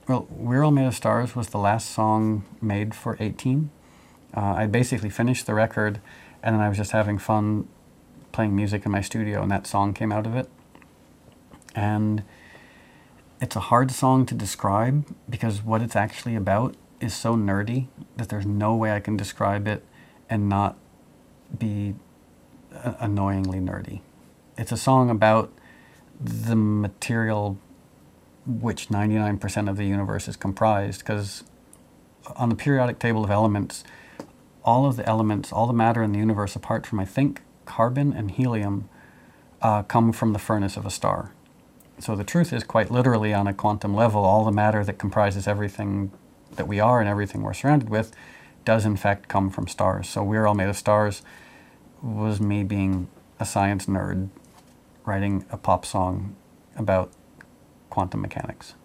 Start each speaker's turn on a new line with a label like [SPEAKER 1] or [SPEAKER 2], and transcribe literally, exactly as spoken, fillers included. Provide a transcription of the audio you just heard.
[SPEAKER 1] Well, We're All Made of Stars was the last song made for eighteen. Uh, I basically finished the record, and then I was just having fun playing music in my studio, and that song came out of it. And it's a hard song to describe because what it's actually about is so nerdy that there's no way I can describe it and not be uh, annoyingly nerdy. It's a song about the material which ninety-nine percent of the universe is comprised, because on the periodic table of elements, all of the elements, all the matter in the universe, apart from, I think, carbon and helium, uh, come from the furnace of a star. So the truth is, quite literally, on a quantum level, all the matter that comprises everything that we are and everything we're surrounded with does in fact come from stars. So We're All Made of Stars was me being a science nerd writing a pop song about quantum mechanics.